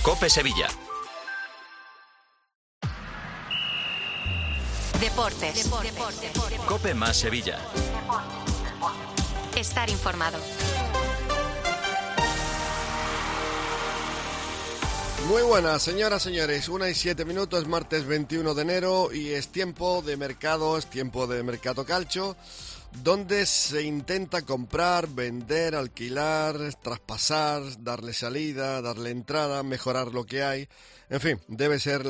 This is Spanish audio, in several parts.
COPE Sevilla. Deportes. COPE más Sevilla. Estar informado. Muy buenas, señoras, señores. 1:07, martes 21 de enero y es tiempo de mercado, es tiempo de Mercato Calcio, donde se intenta comprar, vender, alquilar, traspasar, darle salida, darle entrada, mejorar lo que hay. En fin, debe ser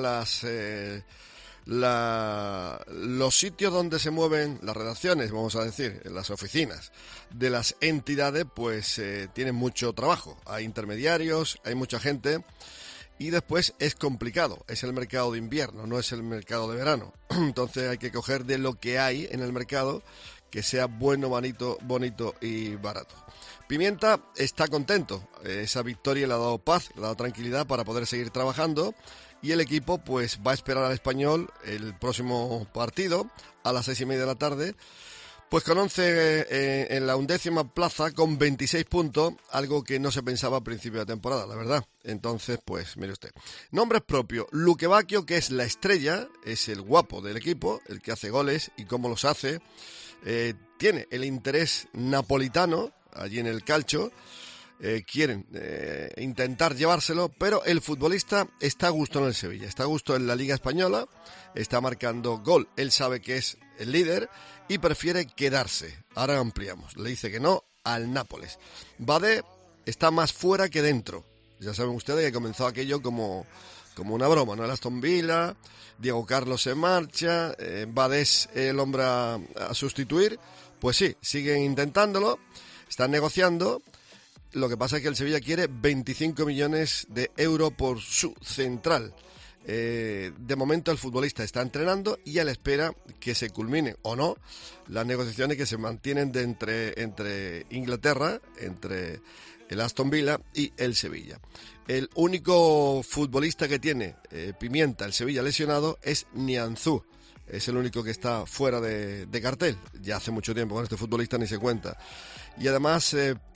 los sitios donde se mueven las redacciones, vamos a decir, las oficinas de las entidades, pues tienen mucho trabajo. Hay intermediarios, hay mucha gente. Y después es complicado, es el mercado de invierno, no es el mercado de verano. Entonces hay que coger de lo que hay en el mercado, que sea bueno, bonito y barato. Pimienta está contento, esa victoria le ha dado paz, le ha dado tranquilidad para poder seguir trabajando. Y el equipo pues va a esperar al Español el próximo partido a las 6:30 de la tarde. Pues con 11 en la 11ª plaza, con 26 puntos, algo que no se pensaba a principio de temporada, la verdad. Entonces, pues, mire usted. Nombres propios. Luque Bacchio, que es la estrella, es el guapo del equipo, el que hace goles y cómo los hace. Tiene el interés napolitano, allí en el calcio. Quieren intentar llevárselo, pero el futbolista está a gusto en el Sevilla, está a gusto en la Liga Española, está marcando gol, él sabe que es el líder y prefiere quedarse. Ahora ampliamos, le dice que no al Nápoles. Badé está más fuera que dentro, ya saben ustedes que comenzó aquello como una broma, ¿no? El Aston Villa, Diego Carlos se marcha, Badé es el hombre a sustituir, pues sí, siguen intentándolo, están negociando. Lo que pasa es que el Sevilla quiere 25 millones de euros por su central. De momento el futbolista está entrenando y a la espera que se culminen o no las negociaciones que se mantienen entre Inglaterra, entre el Aston Villa y el Sevilla. El único futbolista que tiene Pimienta, el Sevilla lesionado, es Nianzú. Es el único que está fuera de cartel. Ya hace mucho tiempo con este futbolista ni se cuenta. Y además,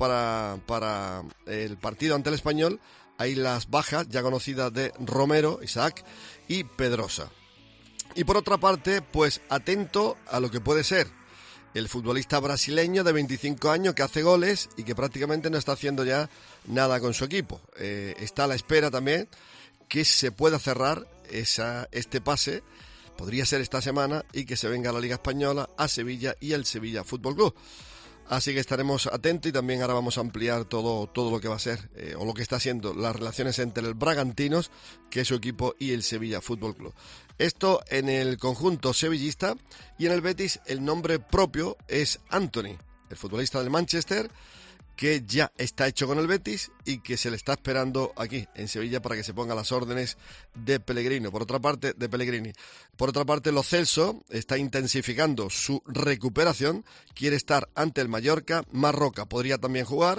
para el partido ante el Español, hay las bajas ya conocidas de Romero, Isaac y Pedrosa. Y por otra parte, pues atento a lo que puede ser el futbolista brasileño de 25 años que hace goles y que prácticamente no está haciendo ya nada con su equipo. Está a la espera también que se pueda cerrar este pase. Podría ser esta semana y que se venga a la Liga Española, a Sevilla y al Sevilla Fútbol Club. Así que estaremos atentos y también ahora vamos a ampliar todo lo que va a ser o lo que está siendo las relaciones entre el Bragantinos, que es su equipo, y el Sevilla Fútbol Club. Esto en el conjunto sevillista, y en el Betis el nombre propio es Anthony, el futbolista del Manchester, que ya está hecho con el Betis y que se le está esperando aquí en Sevilla para que se ponga las órdenes de Pellegrini. Por otra parte, Lo Celso está intensificando su recuperación, quiere estar ante el Mallorca, Marroca podría también jugar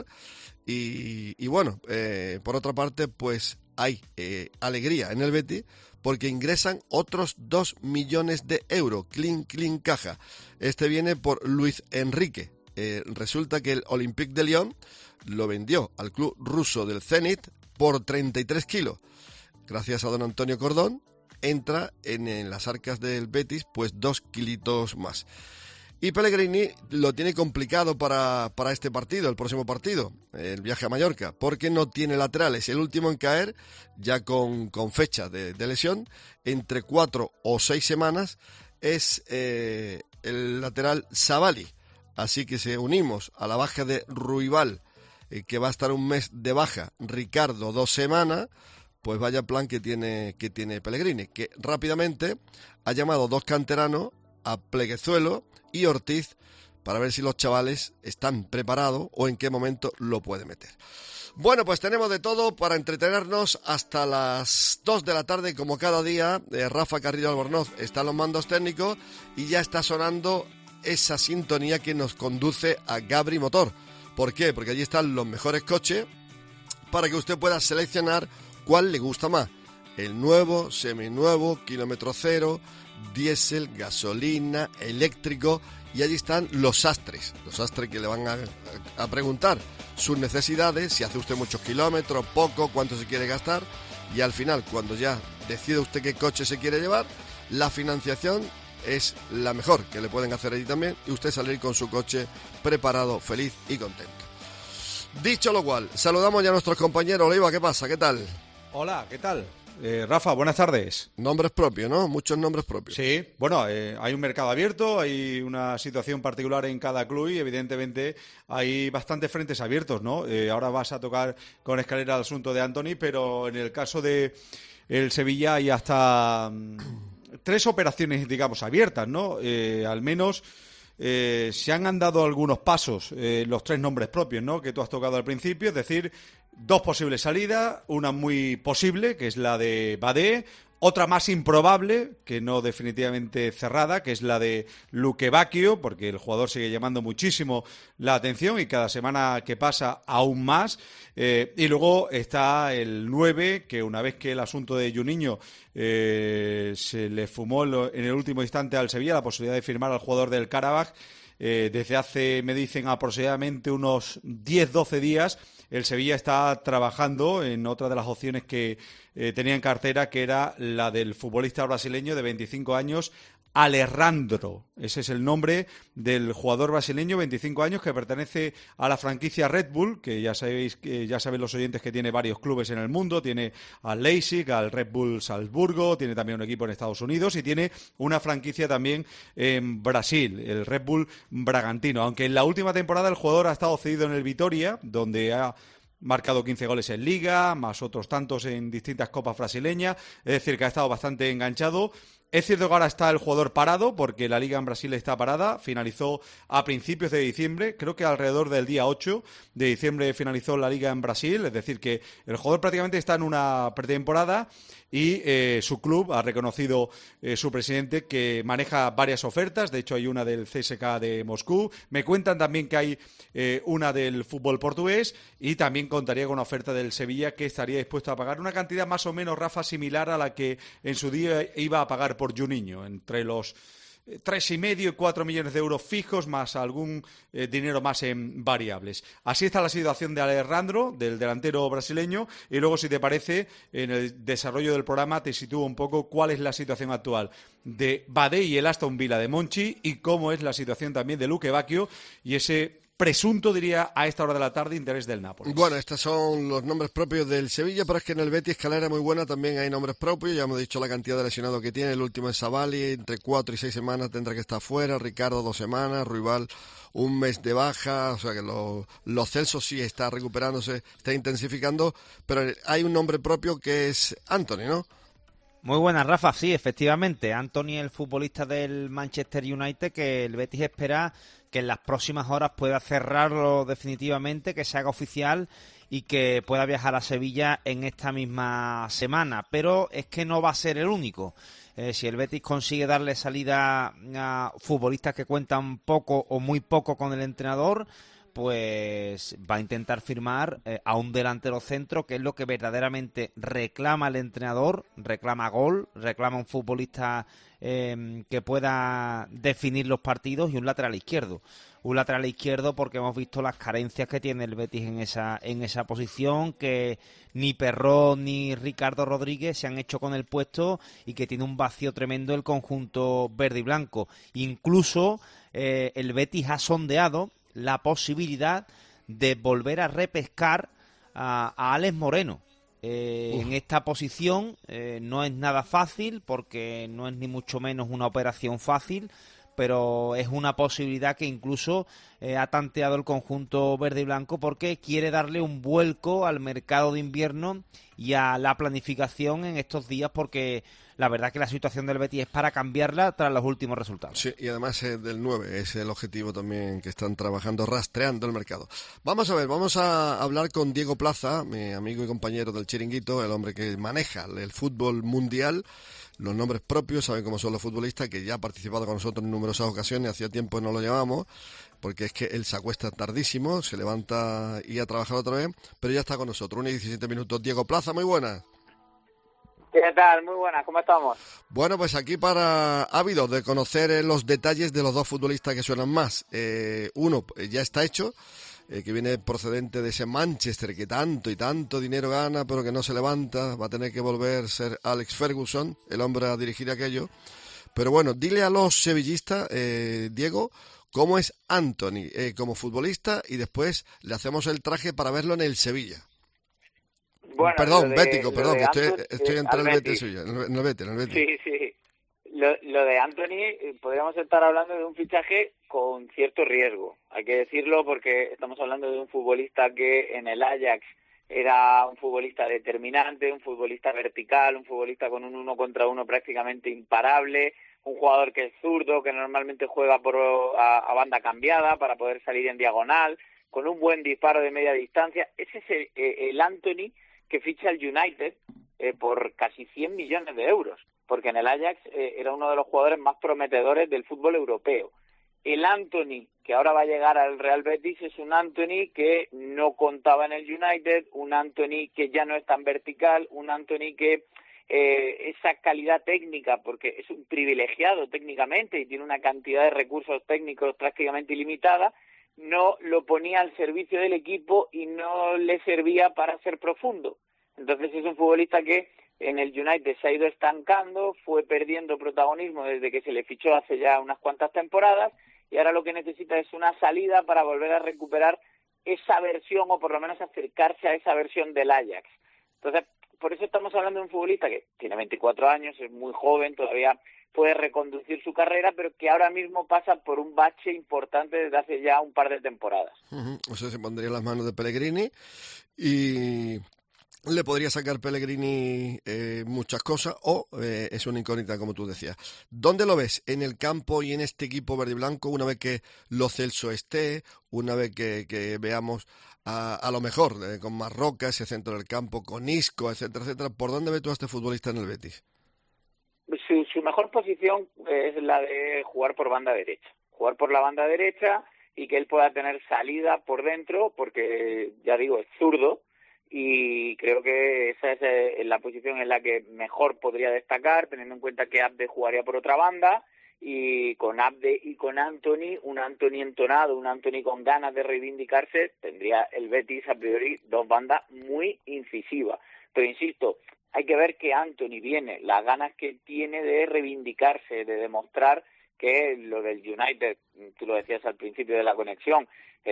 y bueno, por otra parte, pues hay alegría en el Betis porque ingresan otros 2 millones de euros, clean caja. Este viene por Luis Enrique. Resulta que el Olympique de Lyon lo vendió al club ruso del Zenit por 33 kilos. Gracias a don Antonio Cordón, entra en las arcas del Betis pues 2 kilitos más. Y Pellegrini lo tiene complicado para este partido, el próximo partido, el viaje a Mallorca, porque no tiene laterales. El último en caer, ya con fecha de lesión, entre 4 o 6 semanas, es el lateral Savali. Así que si unimos a la baja de Ruibal, que va a estar un mes de baja, Ricardo 2 semanas, pues vaya plan que tiene Pellegrini, que rápidamente ha llamado 2 canteranos, a Pleguezuelo y Ortiz, para ver si los chavales están preparados o en qué momento lo puede meter. Bueno, pues tenemos de todo para entretenernos hasta las 2 de la tarde, como cada día. Rafa Carrillo Albornoz está en los mandos técnicos y ya está sonando esa sintonía que nos conduce a Gabri Motor. ¿Por qué? Porque allí están los mejores coches para que usted pueda seleccionar cuál le gusta más. El nuevo, seminuevo, kilómetro cero, diésel, gasolina, eléctrico, y allí están los sastres que le van a preguntar sus necesidades, si hace usted muchos kilómetros, poco, cuánto se quiere gastar, y al final, cuando ya decide usted qué coche se quiere llevar, la financiación es la mejor que le pueden hacer allí también, y usted salir con su coche preparado, feliz y contento. Dicho lo cual, saludamos ya a nuestros compañeros. Oliva, ¿qué pasa? ¿Qué tal? Hola, ¿qué tal? Rafa, buenas tardes. Nombres propios, ¿no? Muchos nombres propios. Sí, bueno, hay un mercado abierto, hay una situación particular en cada club y evidentemente hay bastantes frentes abiertos, ¿no? Ahora vas a tocar con escalera el asunto de Antony, pero en el caso de el Sevilla hay hasta 3 operaciones, digamos, abiertas, ¿no? Al menos se han andado algunos pasos, los 3 nombres propios, ¿no?, que tú has tocado al principio, es decir, 2 posibles salidas, una muy posible, que es la de Badé, otra más improbable, que no definitivamente cerrada, que es la de Luque Bacchio, porque el jugador sigue llamando muchísimo la atención y cada semana que pasa aún más. Y luego está el 9, que una vez que el asunto de Juninho se le fumó en el último instante al Sevilla la posibilidad de firmar al jugador del Karabaj, desde hace, me dicen, aproximadamente unos 10-12 días, el Sevilla está trabajando en otra de las opciones que tenía en cartera, que era la del futbolista brasileño de 25 años, Alejandro. Ese es el nombre del jugador brasileño, 25 años, que pertenece a la franquicia Red Bull, que ya saben los oyentes que tiene varios clubes en el mundo. Tiene al Leipzig, al Red Bull Salzburgo, tiene también un equipo en Estados Unidos y tiene una franquicia también en Brasil, el Red Bull Bragantino. Aunque en la última temporada el jugador ha estado cedido en el Vitória, donde ha marcado 15 goles en Liga, más otros tantos en distintas copas brasileñas, es decir, que ha estado bastante enganchado. Es cierto que ahora está el jugador parado, porque la Liga en Brasil está parada, finalizó a principios de diciembre, creo que alrededor del día 8 de diciembre finalizó la Liga en Brasil, es decir, que el jugador prácticamente está en una pretemporada y su club ha reconocido, su presidente, que maneja varias ofertas. De hecho hay una del CSKA de Moscú, me cuentan también que hay una del fútbol portugués y también contaría con una oferta del Sevilla, que estaría dispuesto a pagar una cantidad más o menos, Rafa, similar a la que en su día iba a pagar por Juninho, entre los 3,5 y 4 millones de euros fijos, más algún dinero más en variables. Así está la situación de Alejandro, del delantero brasileño, y luego, si te parece, en el desarrollo del programa te sitúo un poco cuál es la situación actual de Badé y el Aston Villa de Monchi, y cómo es la situación también de Luque Bacchio y ese presunto, diría, a esta hora de la tarde, interés del Nápoles. Bueno, estos son los nombres propios del Sevilla, pero es que en el Betis, escalera muy buena, también hay nombres propios. Ya hemos dicho la cantidad de lesionados que tiene. El último es Savali, entre 4 y 6 semanas tendrá que estar fuera. Ricardo 2 semanas, Ruibal 1 mes de baja. O sea que los Celso sí está recuperándose, está intensificando, pero hay un nombre propio que es Antony, ¿no? Muy buenas, Rafa. Sí, efectivamente, Antony, el futbolista del Manchester United, que el Betis espera que en las próximas horas pueda cerrarlo definitivamente, que se haga oficial y que pueda viajar a Sevilla en esta misma semana. Pero es que no va a ser el único. Si el Betis consigue darle salida a futbolistas que cuentan poco o muy poco con el entrenador, pues va a intentar firmar a un delantero centro, que es lo que verdaderamente reclama el entrenador. Reclama gol, reclama un futbolista que pueda definir los partidos, y un lateral izquierdo. Un lateral izquierdo porque hemos visto las carencias que tiene el Betis en esa posición, que ni Perrón ni Ricardo Rodríguez se han hecho con el puesto, y que tiene un vacío tremendo el conjunto verde y blanco. Incluso el Betis ha sondeado la posibilidad de volver a repescar a Alex Moreno. En esta posición no es nada fácil, porque no es ni mucho menos una operación fácil, pero es una posibilidad que incluso ha tanteado el conjunto verde y blanco, porque quiere darle un vuelco al mercado de invierno y a la planificación en estos días, porque la verdad que la situación del Betis es para cambiarla tras los últimos resultados. Sí, y además del 9, es el objetivo también que están trabajando, rastreando el mercado. Vamos a hablar con Diego Plaza, mi amigo y compañero del Chiringuito, el hombre que maneja el fútbol mundial, los nombres propios, saben cómo son los futbolistas, que ya ha participado con nosotros en numerosas ocasiones, hacía tiempo no lo llamamos, porque es que él se acuesta tardísimo, se levanta y a trabajar otra vez, pero ya está con nosotros, 1 y 17 minutos. Diego Plaza, muy buenas. ¿Qué tal? Muy buenas, ¿cómo estamos? Bueno, pues aquí para ávidos de conocer los detalles de los 2 futbolistas que suenan más. Uno ya está hecho, que viene procedente de ese Manchester que tanto y tanto dinero gana, pero que no se levanta, va a tener que volver a ser Alex Ferguson, el hombre a dirigir aquello. Pero bueno, dile a los sevillistas, Diego, cómo es Antony como futbolista y después le hacemos el traje para verlo en el Sevilla. Bueno, perdón, bético, perdón, que estoy entre el Betis. Betis y en el Betis. Sí. Lo de Antony, podríamos estar hablando de un fichaje con cierto riesgo, hay que decirlo, porque estamos hablando de un futbolista que en el Ajax era un futbolista determinante, un futbolista vertical, un futbolista con un 1 contra 1 prácticamente imparable, un jugador que es zurdo, que normalmente juega a banda cambiada para poder salir en diagonal, con un buen disparo de media distancia. Ese es el Antony que ficha el United por casi 100 millones de euros, porque en el Ajax era uno de los jugadores más prometedores del fútbol europeo. El Antony que ahora va a llegar al Real Betis es un Antony que no contaba en el United, un Antony que ya no es tan vertical, un Antony que esa calidad técnica, porque es un privilegiado técnicamente y tiene una cantidad de recursos técnicos prácticamente ilimitada, no lo ponía al servicio del equipo y no le servía para ser profundo. Entonces es un futbolista que en el United se ha ido estancando, fue perdiendo protagonismo desde que se le fichó hace ya unas cuantas temporadas y ahora lo que necesita es una salida para volver a recuperar esa versión o por lo menos acercarse a esa versión del Ajax. Entonces, por eso estamos hablando de un futbolista que tiene 24 años, es muy joven, todavía puede reconducir su carrera, pero que ahora mismo pasa por un bache importante desde hace ya un par de temporadas. O sea, se pondría en las manos de Pellegrini y le podría sacar Pellegrini muchas cosas o es una incógnita, como tú decías. ¿Dónde lo ves en el campo y en este equipo verde y blanco una vez que Lo Celso esté, una vez que veamos a lo mejor con Marroca, ese centro del campo, con Isco, etcétera, etcétera? ¿Por dónde ves tú a este futbolista en el Betis? Su mejor posición es la de jugar por banda derecha. Jugar por la banda derecha y que él pueda tener salida por dentro, porque, ya digo, es zurdo, y creo que esa es la posición en la que mejor podría destacar, teniendo en cuenta que Abde jugaría por otra banda, y con Abde y con Antony, un Antony entonado, un Antony con ganas de reivindicarse, tendría el Betis a priori dos bandas muy incisivas. Pero insisto, hay que ver que Antony viene, las ganas que tiene de reivindicarse, de demostrar que lo del United, tú lo decías al principio de la conexión,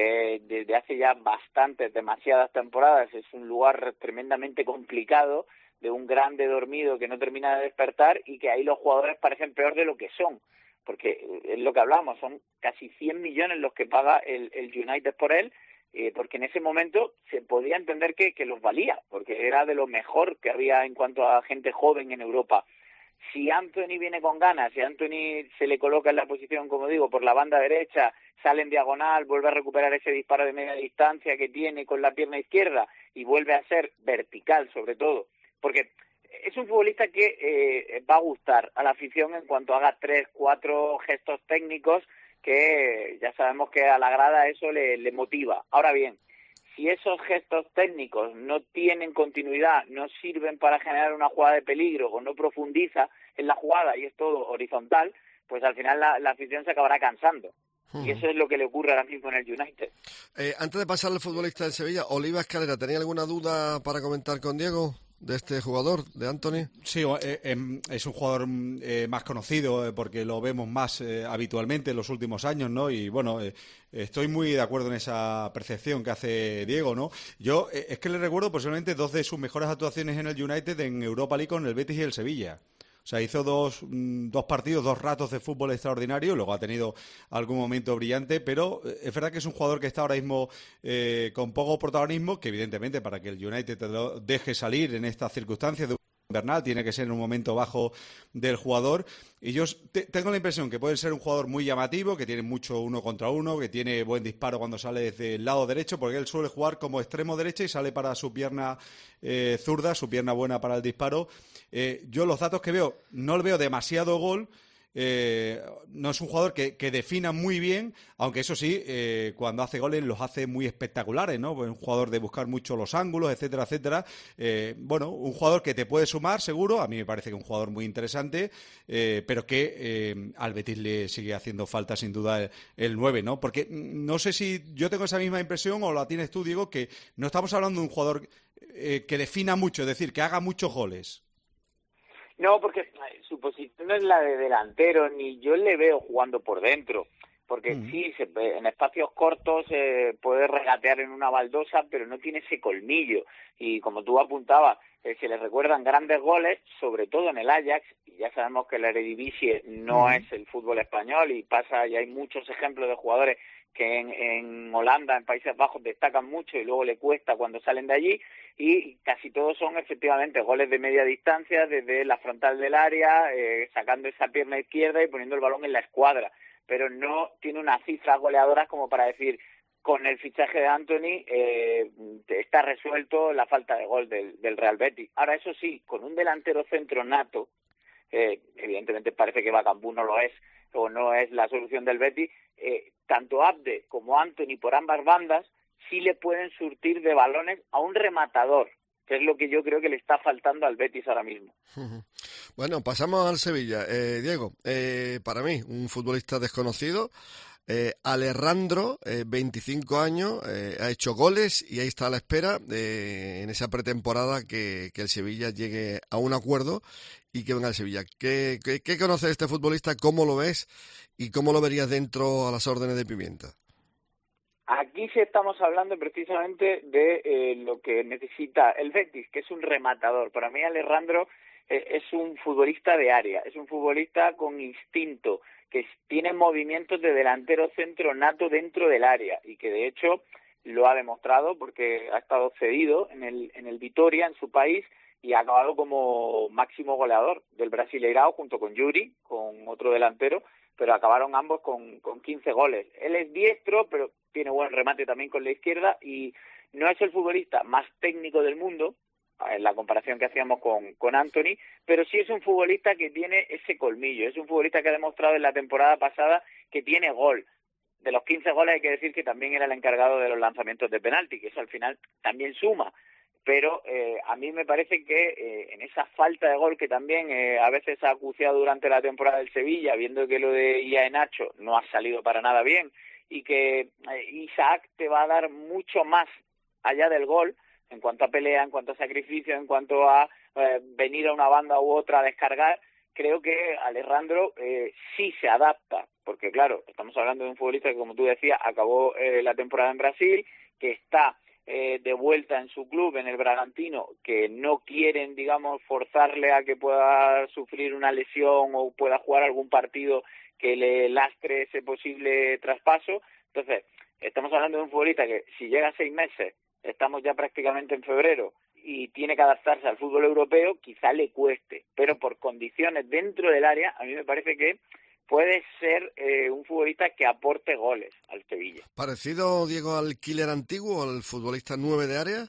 desde hace ya demasiadas temporadas, es un lugar tremendamente complicado, de un grande dormido que no termina de despertar y que ahí los jugadores parecen peor de lo que son, porque es lo que hablamos, son casi 100 millones los que paga el United por él, porque en ese momento se podía entender que los valía, porque era de lo mejor que había en cuanto a gente joven en Europa. Si Antony viene con ganas, si Antony se le coloca en la posición, como digo, por la banda derecha, sale en diagonal, vuelve a recuperar ese disparo de media distancia que tiene con la pierna izquierda y vuelve a ser vertical sobre todo, porque es un futbolista que va a gustar a la afición en cuanto haga 3, 4 gestos técnicos que ya sabemos que a la grada eso le motiva. Ahora bien, si esos gestos técnicos no tienen continuidad, no sirven para generar una jugada de peligro o no profundiza en la jugada y es todo horizontal, pues al final la afición se acabará cansando. Y eso es lo que le ocurre ahora mismo en el United. Antes de pasar al futbolista del Sevilla, Oliva Escalera, ¿tenía alguna duda para comentar con Diego de este jugador, de Antony? Sí, es un jugador más conocido porque lo vemos más habitualmente en los últimos años, ¿no? Y bueno, estoy muy de acuerdo en esa percepción que hace Diego, ¿no? Yo es que le recuerdo posiblemente 2 de sus mejores actuaciones en el United en Europa League con el Betis y el Sevilla. O sea, hizo dos partidos, 2 ratos de fútbol extraordinario, luego ha tenido algún momento brillante, pero es verdad que es un jugador que está ahora mismo con poco protagonismo, que evidentemente para que el United te lo deje salir en estas circunstancias de invernal tiene que ser en un momento bajo del jugador, y yo tengo la impresión que puede ser un jugador muy llamativo, que tiene mucho 1 contra 1, que tiene buen disparo cuando sale desde el lado derecho, porque él suele jugar como extremo derecha y sale para su pierna zurda, su pierna buena para el disparo. Yo los datos que veo, no le veo demasiado gol, no es un jugador que defina muy bien, aunque eso sí, cuando hace goles los hace muy espectaculares, ¿no? Pues un jugador de buscar mucho los ángulos, etcétera, etcétera. Bueno, un jugador que te puede sumar, seguro. A mí me parece que es un jugador muy interesante, pero que al Betis le sigue haciendo falta, sin duda, el 9, ¿no? Porque no sé si yo tengo esa misma impresión o la tienes tú, Diego, que no estamos hablando de un jugador que defina mucho, es decir, que haga muchos goles. No, porque su posición no es la de delantero, ni yo le veo jugando por dentro, porque sí, en espacios cortos puede regatear en una baldosa, pero no tiene ese colmillo, y como tú apuntabas, se le recuerdan grandes goles, sobre todo en el Ajax, y ya sabemos que el Eredivisie no es el fútbol español, y hay muchos ejemplos de jugadores que en Holanda, en Países Bajos, destacan mucho y luego le cuesta cuando salen de allí, y casi todos son efectivamente goles de media distancia, desde la frontal del área, sacando esa pierna izquierda y poniendo el balón en la escuadra, pero no tiene unas cifras goleadoras como para decir, con el fichaje de Antony está resuelto la falta de gol del Real Betis. Ahora, eso sí, con un delantero centro nato, evidentemente parece que Bakambu no lo es, o no es la solución del Betis, tanto Abde como Antony por ambas bandas sí le pueden surtir de balones a un rematador, que es lo que yo creo que le está faltando al Betis ahora mismo. Bueno, pasamos al Sevilla. Diego, para mí, un futbolista desconocido, Alejandro, 25 años, ha hecho goles y ahí está a la espera en esa pretemporada que el Sevilla llegue a un acuerdo y que venga al Sevilla. ¿Qué conoces de este futbolista? ¿Cómo lo ves? ¿Y cómo lo verías dentro a las órdenes de Pimienta? Aquí sí estamos hablando precisamente de lo que necesita el Betis, que es un rematador. Para mí Alejandro es un futbolista de área, es un futbolista con instinto, que tiene movimientos de delantero centro nato dentro del área y que de hecho lo ha demostrado porque ha estado cedido en el Vitória, en su país, y ha acabado como máximo goleador del Brasileirao junto con Yuri, con otro delantero, pero acabaron ambos con 15 goles. Él es diestro, pero tiene buen remate también con la izquierda y no es el futbolista más técnico del mundo, en la comparación que hacíamos con Antony, pero sí es un futbolista que tiene ese colmillo, es un futbolista que ha demostrado en la temporada pasada que tiene gol. De los 15 goles hay que decir que también era el encargado de los lanzamientos de penalti, que eso al final también suma. Pero a mí me parece que en esa falta de gol que también a veces ha acuciado durante la temporada del Sevilla, viendo que lo de Iheanacho no ha salido para nada bien y que Isaac te va a dar mucho más allá del gol en cuanto a pelea, en cuanto a sacrificio, en cuanto a venir a una banda u otra a descargar, creo que Alejandro sí se adapta, porque claro, estamos hablando de un futbolista que, como tú decías, acabó la temporada en Brasil, que está de vuelta en su club, en el Bragantino, que no quieren, digamos, forzarle a que pueda sufrir una lesión o pueda jugar algún partido que le lastre ese posible traspaso. Entonces, estamos hablando de un futbolista que si llega a 6 meses, estamos ya prácticamente en febrero, y tiene que adaptarse al fútbol europeo, quizá le cueste, pero por condiciones dentro del área, a mí me parece que puede ser un futbolista que aporte goles al Sevilla. ¿Parecido, Diego, al killer antiguo, al futbolista 9 de área?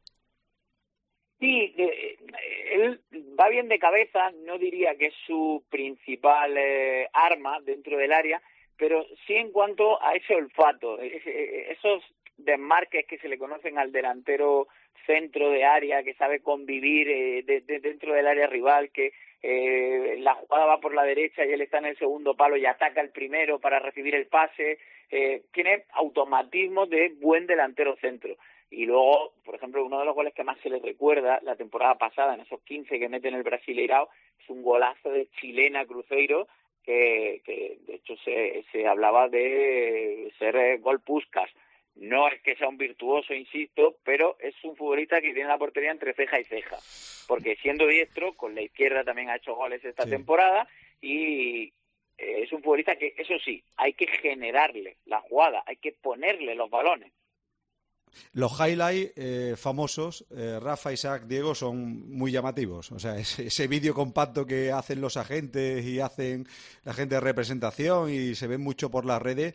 Sí, él va bien de cabeza, no diría que es su principal arma dentro del área, pero sí en cuanto a ese olfato, esos desmarques que se le conocen al delantero centro de área, que sabe convivir dentro del área rival, que la jugada va por la derecha y él está en el segundo palo y ataca el primero para recibir el pase, tiene automatismo de buen delantero centro. Y luego, por ejemplo, uno de los goles que más se le recuerda la temporada pasada, en esos 15 que mete en el Brasileirao, es un golazo de chilena Cruzeiro, que de hecho se hablaba de ser gol Puskás. No es que sea un virtuoso, insisto, pero es un futbolista que tiene la portería entre ceja y ceja, porque siendo diestro, con la izquierda también ha hecho goles esta temporada, y es un futbolista que, eso sí, hay que generarle la jugada, hay que ponerle los balones. Los highlights famosos, Rafa, Isaac, Diego, son muy llamativos. O sea, ese vídeo compacto que hacen los agentes y hacen la gente de representación y se ven mucho por las redes,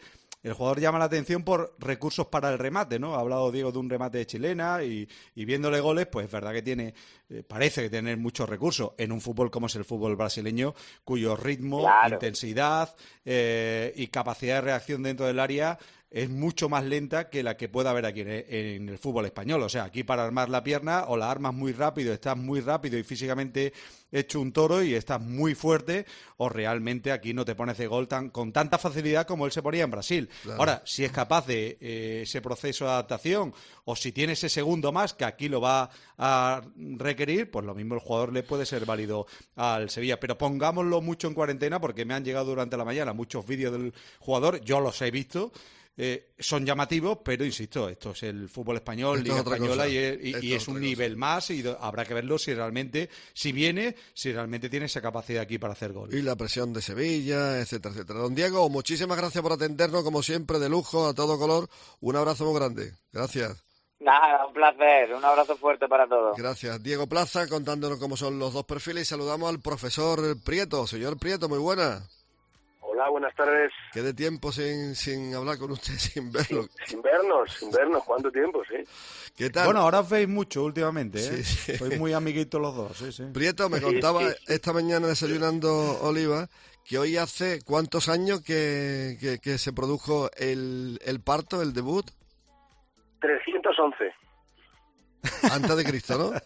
el jugador llama la atención por recursos para el remate, ¿no? Ha hablado Diego de un remate de chilena y viéndole goles, pues es verdad que parece que tiene muchos recursos en un fútbol como es el fútbol brasileño, cuyo ritmo, intensidad y capacidad de reacción dentro del área es mucho más lenta que la que pueda haber aquí en el fútbol español. O sea, aquí para armar la pierna o la armas muy rápido, estás muy rápido y físicamente hecho un toro y estás muy fuerte, o realmente aquí no te pones de gol con tanta facilidad como él se ponía en Brasil. Claro. Ahora, si es capaz de ese proceso de adaptación o si tiene ese segundo más, que aquí lo va a requerir, pues lo mismo el jugador le puede ser válido al Sevilla. Pero pongámoslo mucho en cuarentena, porque me han llegado durante la mañana muchos vídeos del jugador, yo los he visto. Son llamativos, pero insisto, esto es el fútbol español, Liga Española, y es un nivel más, y habrá que verlo si realmente tiene esa capacidad aquí para hacer gol. Y la presión de Sevilla, etcétera, etcétera. Don Diego, muchísimas gracias por atendernos, como siempre, de lujo, a todo color. Un abrazo muy grande. Gracias. Nada, un placer. Un abrazo fuerte para todos. Gracias. Diego Plaza, contándonos cómo son los dos perfiles, y saludamos al profesor Prieto. Señor Prieto, muy buena. Hola, buenas tardes. ¿Qué de tiempo sin hablar con usted, sin verlo? Sin vernos, ¿cuánto tiempo, sí? ¿Qué tal? Bueno, ahora os veis mucho últimamente, ¿eh? Sí. Sois muy amiguitos los dos, sí. Prieto, me contaba esta mañana desayunando Oliva que hoy hace ¿cuántos años que se produjo el parto, el debut? 311. Antes de Cristo, ¿no?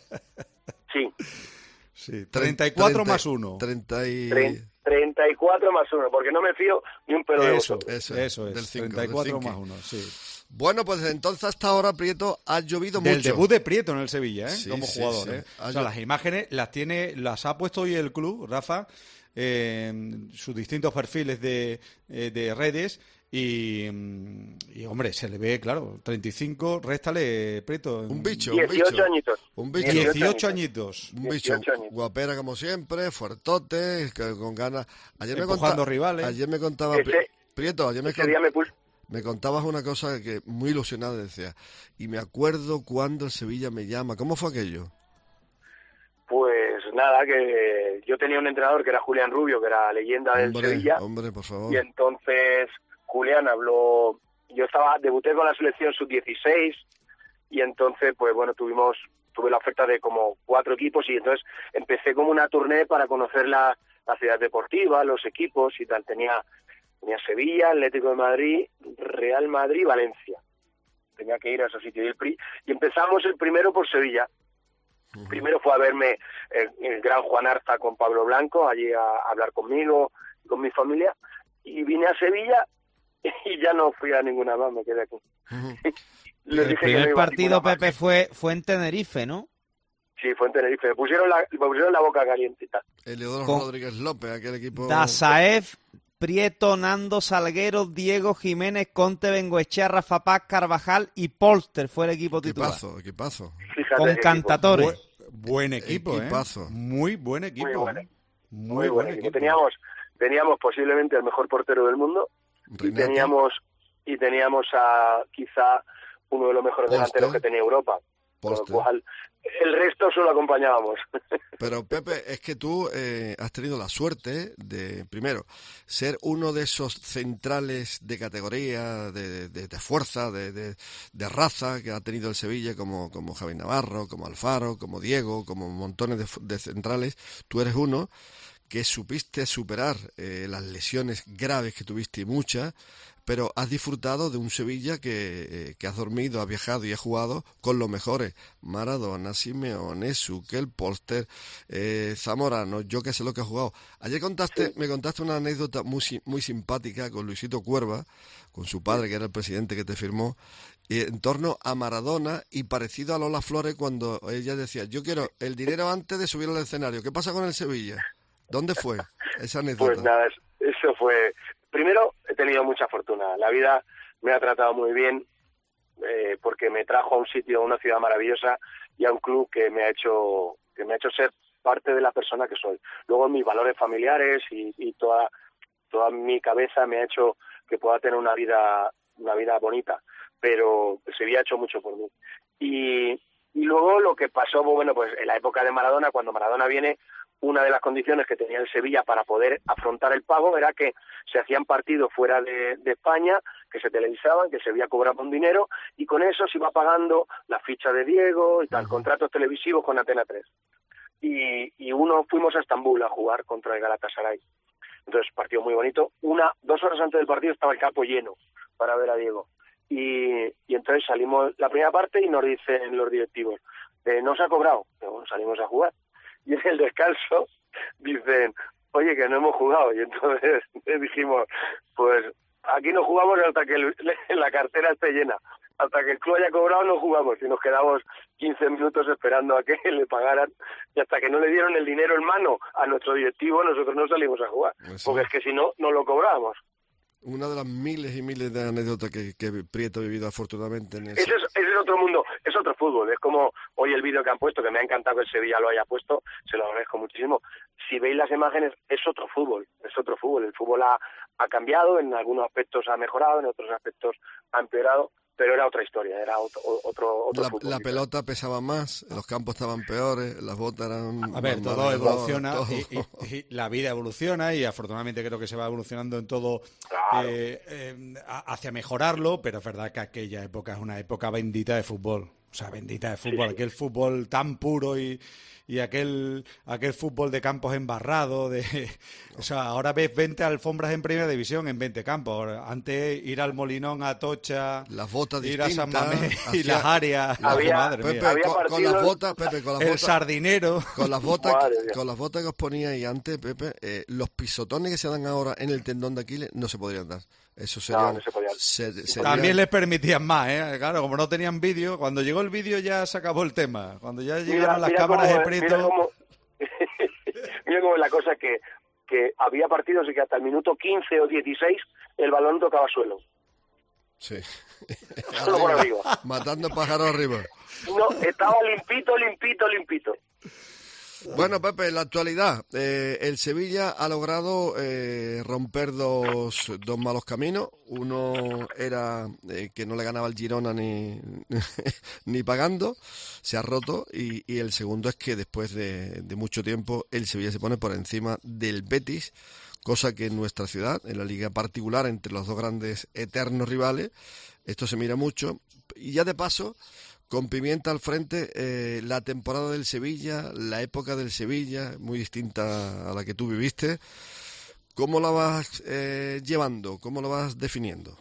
Sí. 34 más 1. 34 más 1, porque no me fío ni un pelo de vosotros. Eso es, del 34 más 1, sí. Bueno, pues entonces hasta ahora, Prieto, ha llovido mucho. Del debut de Prieto en el Sevilla, como jugador. Sí. O sea, las imágenes las ha puesto hoy el club, Rafa, en sus distintos perfiles de redes. Y hombre, se le ve, claro, 35, réstale, Prieto. Un bicho. 18 añitos. Un bicho. 18 añitos. Un bicho. Guapera como siempre, fuertote, con ganas. Empujando rivales. Ayer me contaba, Prieto, me contabas una cosa que muy ilusionado decía. Y me acuerdo cuando el Sevilla me llama. ¿Cómo fue aquello? Pues nada, que yo tenía un entrenador que era Julián Rubio, que era leyenda del Sevilla. Hombre, por favor. Y entonces Julián habló, debuté con la selección sub-16 y entonces pues bueno, tuve la oferta de como 4 equipos y entonces empecé como una tournée para conocer la ciudad deportiva, los equipos y tal. Tenía Sevilla, Atlético de Madrid, Real Madrid, Valencia. Tenía que ir a esos sitios y empezamos el primero por Sevilla. Primero fue a verme el gran Juan Arza con Pablo Blanco, allí a hablar conmigo, con mi familia, y vine a Sevilla y ya no fui a ninguna más, me quedé aquí. El primer partido, Pepe, fue en Tenerife, ¿no? Sí, fue en Tenerife. Me pusieron la boca calientita. Eleodoro Rodríguez López, aquel equipo... Dazaev, Prieto, Nando, Salguero, Diego, Jiménez, Conte, Bengoechea, Rafa Paz, Carvajal y Polster fue el equipo titular. Equipazo. Fíjate, con Cantatore. Buen equipo, equipazo. Muy buen equipo. Muy buen equipo. Teníamos posiblemente el mejor portero del mundo y teníamos a quizá uno de los mejores delanteros que tenía Europa. Con lo cual, el resto solo acompañábamos. Pero Pepe, es que tú has tenido la suerte de, primero, ser uno de esos centrales de categoría, de fuerza, de raza que ha tenido el Sevilla, como Javi Navarro, como Alfaro, como Diego, como montones de centrales. Tú eres uno que supiste superar las lesiones graves que tuviste, y muchas, pero has disfrutado de un Sevilla que has dormido, has viajado y has jugado con los mejores. Maradona, Simeone, Sukel, Polster, Zamorano, yo que sé lo que has jugado. Ayer me contaste una anécdota muy simpática con Luisito Cuerva, con su padre, que era el presidente que te firmó, en torno a Maradona y parecido a Lola Flores cuando ella decía, yo quiero el dinero antes de subir al escenario. ¿Qué pasa con el Sevilla? ¿Dónde fue esa anécdota? Pues nada, eso fue... Primero, he tenido mucha fortuna. La vida me ha tratado muy bien porque me trajo a un sitio, a una ciudad maravillosa y a un club que me ha hecho ser parte de la persona que soy. Luego mis valores familiares y toda mi cabeza me ha hecho que pueda tener una vida bonita. Pero Sevilla ha hecho mucho por mí. Y luego lo que pasó, bueno, pues en la época de Maradona, cuando Maradona viene, una de las condiciones que tenía el Sevilla para poder afrontar el pago era que se hacían partidos fuera de España que se televisaban, que se había cobrado un dinero, y con eso se iba pagando la ficha de Diego y tal, contratos televisivos con Antena 3. Y fuimos a Estambul a jugar contra el Galatasaray. Entonces, partido muy bonito. 2 horas antes del partido estaba el campo lleno para ver a Diego. Y entonces salimos la primera parte y nos dicen los directivos, no se ha cobrado. Pero bueno, salimos a jugar. Y en el descanso dicen, oye, que no hemos jugado. Y entonces dijimos, pues aquí no jugamos hasta que la cartera esté llena. Hasta que el club haya cobrado no jugamos. Y nos quedamos 15 minutos esperando a que le pagaran. Y hasta que no le dieron el dinero en mano a nuestro directivo, nosotros no salimos a jugar. Eso. Porque es que si no, no lo cobrábamos. Una de las miles y miles de anécdotas que Prieto ha vivido afortunadamente en ese es otro mundo, es otro fútbol. Es como hoy el vídeo que han puesto, que me ha encantado que el Sevilla lo haya puesto, se lo agradezco muchísimo. Si veis las imágenes, es otro fútbol, es otro fútbol. El fútbol ha cambiado, en algunos aspectos ha mejorado, en otros aspectos ha empeorado, pero era otra historia, era otro fútbol. La pelota pesaba más, los campos estaban peores, las botas eran... A ver, todo evoluciona todo. Y la vida evoluciona y afortunadamente creo que se va evolucionando en todo, claro. Hacia mejorarlo, pero es verdad que aquella época es una época bendita de fútbol. O sea, bendita de fútbol, sí. Aquel fútbol tan puro y aquel fútbol de campos embarrados. O sea, ahora ves 20 alfombras en Primera División en 20 campos. Antes ir al Molinón, a Tocha, las botas ir a San Mamés y hacía, las áreas. Madre mía. Pepe, con las botas, Pepe, con las el botas, sardinero. Con las botas que os poníais antes, Pepe, los pisotones que se dan ahora en el tendón de Aquiles no se podrían dar. Eso sería, no se podía. También les permitían más, ¿eh? Claro, como no tenían vídeo, cuando llegó el vídeo ya se acabó el tema. Cuando ya llegaron las cámaras de Prieto... Mira cómo es la cosa que había partidos y que hasta el minuto 15 o 16 el balón tocaba suelo. Sí. Solo por arriba. Matando pájaros arriba. No, estaba limpito. Bueno, Pepe, en la actualidad, el Sevilla ha logrado romper dos malos caminos. Uno era que no le ganaba el Girona ni pagando, se ha roto, y el segundo es que después de mucho tiempo el Sevilla se pone por encima del Betis, cosa que en nuestra ciudad, en la liga particular, entre los dos grandes eternos rivales, esto se mira mucho. Y ya de paso, con Pimienta al frente, la temporada del Sevilla, la época del Sevilla, muy distinta a la que tú viviste. ¿Cómo la vas llevando? ¿Cómo la vas definiendo?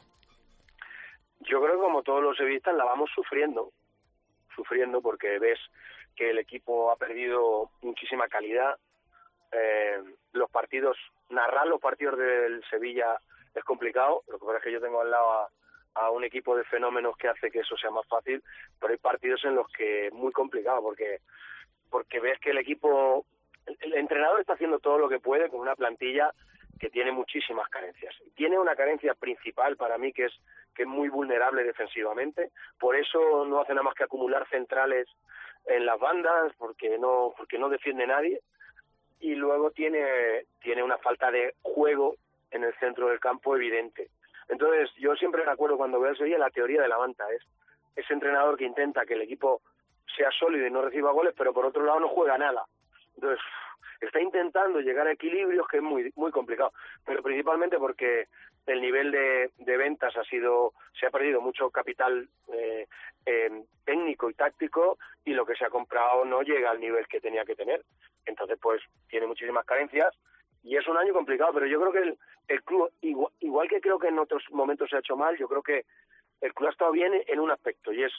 Yo creo que como todos los sevillistas la vamos sufriendo porque ves que el equipo ha perdido muchísima calidad. Narrar los partidos del Sevilla es complicado. Lo que pasa es que yo tengo al lado a un equipo de fenómenos que hace que eso sea más fácil, pero hay partidos en los que es muy complicado porque ves que el entrenador está haciendo todo lo que puede con una plantilla que tiene muchísimas carencias. Tiene una carencia principal para mí que es muy vulnerable defensivamente, por eso no hace nada más que acumular centrales en las bandas, porque no defiende nadie, y luego tiene una falta de juego en el centro del campo evidente. Entonces, yo siempre me acuerdo cuando veo el Sevilla, la teoría de la manta es ese entrenador que intenta que el equipo sea sólido y no reciba goles, pero por otro lado no juega nada. Entonces, está intentando llegar a equilibrios que es muy muy complicado, pero principalmente porque el nivel de ventas se ha perdido mucho capital técnico y táctico, y lo que se ha comprado no llega al nivel que tenía que tener. Entonces, pues, tiene muchísimas carencias. Y es un año complicado, pero yo creo que el club, igual que creo que en otros momentos se ha hecho mal, yo creo que el club ha estado bien en un aspecto, y es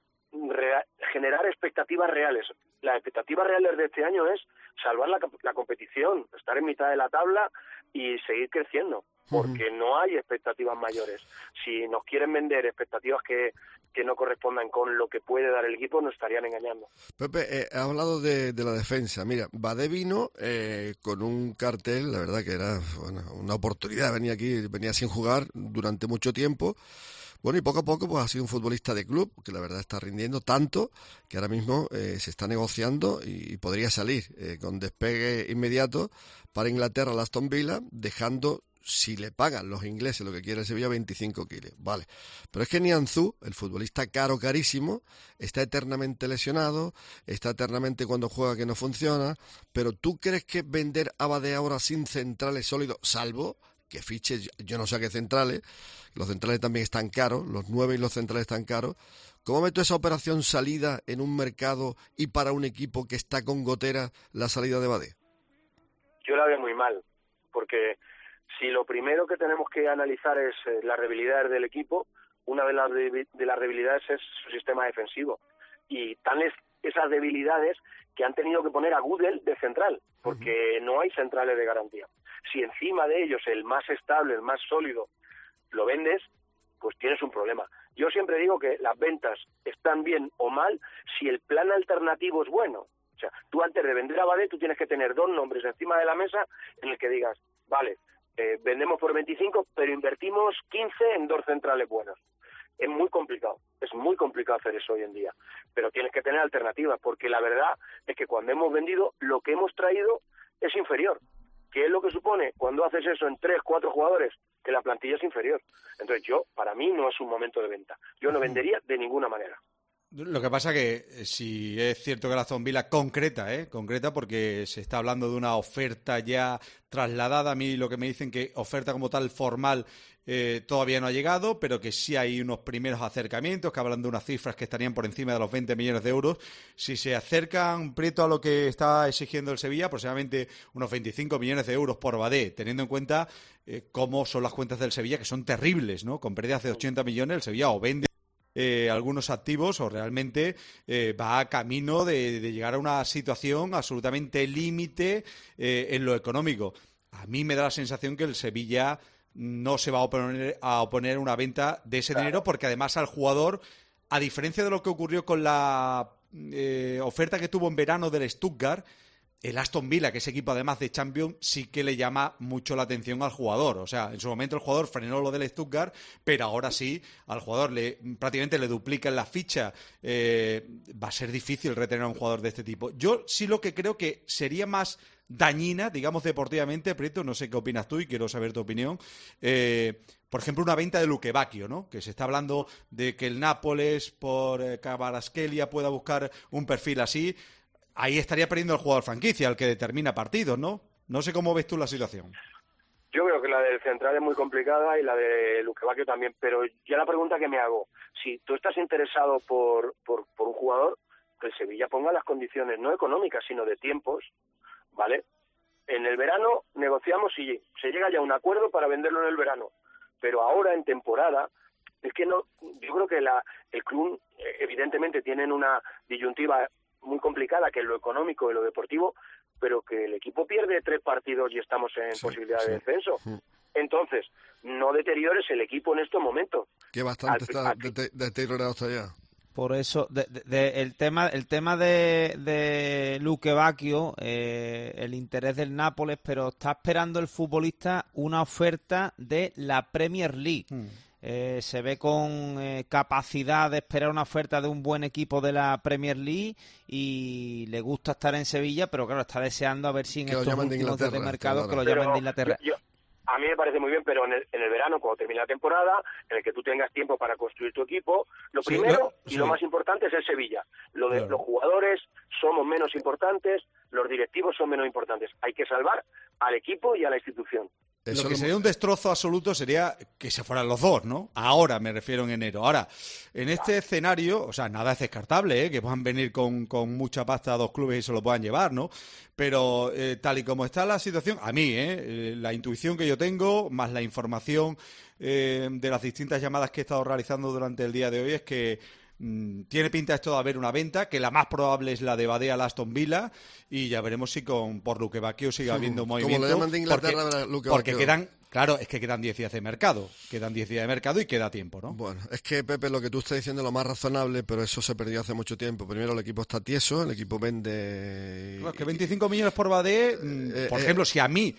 generar expectativas reales. Las expectativas reales de este año es salvar la competición, estar en mitad de la tabla y seguir creciendo, porque no hay expectativas mayores. Si nos quieren vender expectativas que no correspondan con lo que puede dar el equipo, nos estarían engañando. Pepe, ha hablado de la defensa. Mira, Badé vino con un cartel, la verdad que era una oportunidad, venía sin jugar durante mucho tiempo. Bueno, y poco a poco pues ha sido un futbolista de club, que la verdad está rindiendo tanto que ahora mismo se está negociando y podría salir con despegue inmediato para Inglaterra, al Aston Villa, dejando, si le pagan los ingleses lo que quiere el Sevilla, 25 kilos. Vale, pero es que Nianzú, el futbolista carísimo, está eternamente lesionado, está eternamente cuando juega que no funciona. Pero ¿tú crees que vender a Badé ahora sin centrales sólidos, salvo que fiche, yo no sé a qué centrales, los centrales también están caros, los 9 y los centrales están caros. ¿Cómo ves tú esa operación salida en un mercado y para un equipo que está con gotera la salida de Badé? Yo la veo muy mal, porque si lo primero que tenemos que analizar es las debilidades del equipo, una de las debilidades es su sistema defensivo. Y tan esas debilidades que han tenido que poner a Gudel de central, porque no hay centrales de garantía. Si encima de ellos el más estable, el más sólido, lo vendes, pues tienes un problema. Yo siempre digo que las ventas están bien o mal si el plan alternativo es bueno. O sea, tú antes de vender a Badé, tú tienes que tener 2 nombres encima de la mesa en el que digas, vale, vendemos por 25, pero invertimos 15 en 2 centrales buenos. Es muy complicado hacer eso hoy en día, pero tienes que tener alternativas, porque la verdad es que cuando hemos vendido, lo que hemos traído es inferior. ¿Qué es lo que supone cuando haces eso en 3, 4 jugadores? Que la plantilla es inferior. Entonces para mí no es un momento de venta. Yo no vendería de ninguna manera. Lo que pasa que si es cierto que la Aston Villa concreta porque se está hablando de una oferta ya trasladada. A mí lo que me dicen que oferta como tal formal todavía no ha llegado, pero que sí hay unos primeros acercamientos que hablan de unas cifras que estarían por encima de los 20 millones de euros. Si se acercan, Prieto, a lo que está exigiendo el Sevilla, aproximadamente unos 25 millones de euros por Badé, teniendo en cuenta cómo son las cuentas del Sevilla, que son terribles, ¿no? Con pérdidas de 80 millones, el Sevilla o vende algunos activos o realmente va a camino de llegar a una situación absolutamente límite en lo económico. A mí me da la sensación que el Sevilla no se va a oponer a una venta de ese dinero, porque además al jugador, a diferencia de lo que ocurrió con la oferta que tuvo en verano del Stuttgart, el Aston Villa, que es equipo además de Champions, sí que le llama mucho la atención al jugador. O sea, en su momento el jugador frenó lo del Stuttgart, pero ahora sí, al jugador prácticamente le duplican la ficha. Va a ser difícil retener a un jugador de este tipo. Yo sí lo que creo que sería más dañina, digamos deportivamente, Prieto, no sé qué opinas tú y quiero saber tu opinión. Por ejemplo, una venta de Luque Bacchio, ¿no? Que se está hablando de que el Nápoles por Kvaratskhelia pueda buscar un perfil así. Ahí estaría perdiendo el jugador franquicia, el que determina partidos, ¿no? No sé cómo ves tú la situación. Yo creo que la del central es muy complicada y la de Luque Bacchio también, pero ya la pregunta que me hago, si tú estás interesado por un jugador, que el Sevilla ponga las condiciones no económicas, sino de tiempos, ¿vale? En el verano negociamos y se llega ya a un acuerdo para venderlo en el verano, pero ahora en temporada, es que no, yo creo que el club evidentemente tienen una disyuntiva muy complicada, que es lo económico y lo deportivo, pero que el equipo pierde 3 partidos y estamos en posibilidad de descenso. Entonces, no deteriores el equipo en estos momentos. Que bastante está deteriorado hasta allá. Por eso, el tema de Luque Bacchio, el interés del Nápoles, pero está esperando el futbolista una oferta de la Premier League. Se ve con capacidad de esperar una oferta de un buen equipo de la Premier League y le gusta estar en Sevilla, pero claro, está deseando a ver si en estos últimos días de mercado que lo llamen de Inglaterra. A mí me parece muy bien, pero en el verano, cuando termine la temporada, en el que tú tengas tiempo para construir tu equipo, lo primero y lo más importante es el Sevilla. Los jugadores somos menos importantes, los directivos son menos importantes. Hay que salvar al equipo y a la institución. Lo que sería un destrozo absoluto sería que se fueran los dos, ¿no? Ahora, me refiero en enero. Ahora, en este escenario, o sea, nada es descartable, que puedan venir con mucha pasta a 2 clubes y se lo puedan llevar, ¿no? Pero tal y como está la situación, a mí, la intuición que yo tengo, más la información de las distintas llamadas que he estado realizando durante el día de hoy, es que tiene pinta esto de haber una venta, que la más probable es la de Badé al Aston Villa, y ya veremos si por Luque Bacchio sigue habiendo movimiento. Como le llaman de Inglaterra, porque quedan 10 días de mercado. Quedan 10 días de mercado y queda tiempo, ¿no? Bueno, es que, Pepe, lo que tú estás diciendo es lo más razonable, pero eso se perdió hace mucho tiempo. Primero, el equipo está tieso, el equipo vende... No, es que 25 millones por Badé, por ejemplo, si a mí,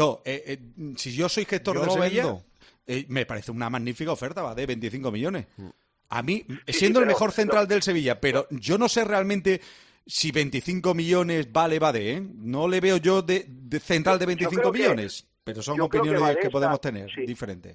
si yo soy gestor de Sevilla, me parece una magnífica oferta, Badé, 25 millones. A mí, siendo el mejor central del Sevilla, pero yo no sé realmente si 25 millones vale Badé, ¿eh? No le veo yo de central de 25 millones, pero son opiniones que podemos tener diferentes. Yo creo